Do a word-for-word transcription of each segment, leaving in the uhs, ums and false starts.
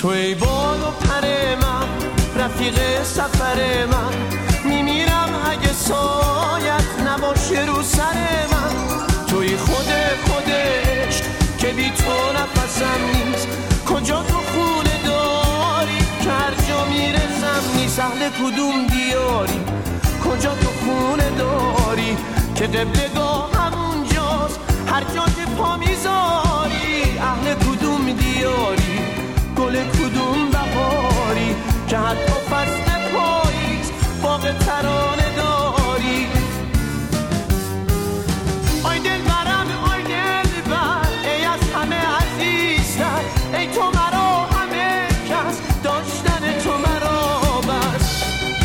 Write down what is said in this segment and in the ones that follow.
تو ای بال و پر من، رفیق سفر من، میمیرم اگه سایت نباشه رو سر من. توی خود خودش که بی تو نفسم نیست، کجا تو خونه داری که هر جا میرسم نیست. اهل کدوم دیاری، کجا تو خونه داری که قبلگاه همونجاست هر جا که پا میذاری. اهل کدوم دیاری، گل کدوم بهاری که حتی فصل پاییز باغ ترانه داری. آی دل برم، آی دل بر، ای از همه عزیزتر، ای تو مرا همه کس، داشتن تو مرا بس.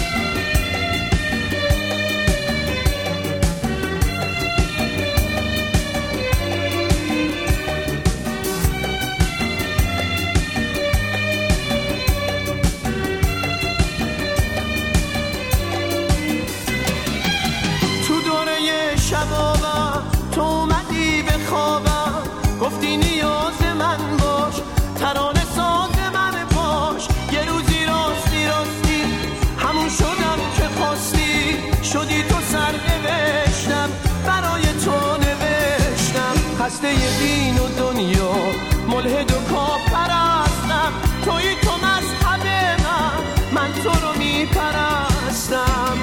شبابم تو اومدی به خوابم، گفتی نیاز من باش، ترانه ساز من باش. یه روزی راستی راستی همون شدم که خواستی، شدی تو سر نوشتم برای تو نوشتم. خسته دین و دنیا، ملحد و کافرستم، توی تو مذهب من، من تو رو میپرستم.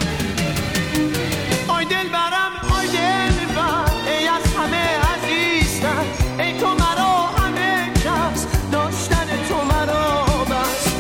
آی دل برم، آی دل بر، ای از همه عزیزتر، ای تو مرا همه کس، داشتن تو مرا بس.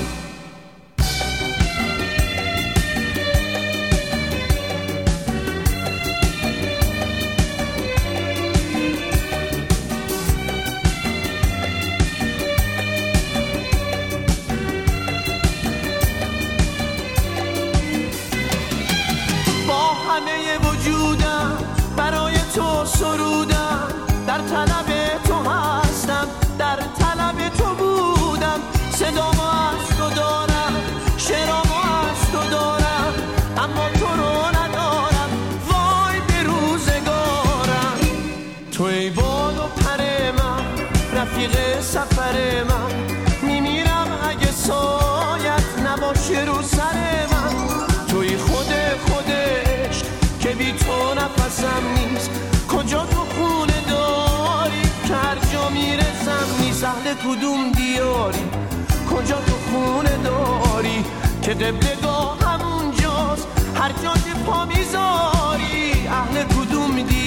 همه وجودم برای تو سرودم، در طلب تو هستم، در طلب تو بودم. صدامو از تو دارم، شعرامو از تو دارم، اما تو رو ندارم، وای به روزگارم. تو ای بال و پر من، رفیق سفر من، میمیرم اگه سایت نباشه رو سر من. توی خود خودش که بی تو نفسم نیست، کجا تو خونه داری که هر جا میرسم نیست. اهل کدوم دیاری، کجا تو خونه داری که قبلگاه همونجاست هر جا که پا میذاری. اهل کدوم دیاری.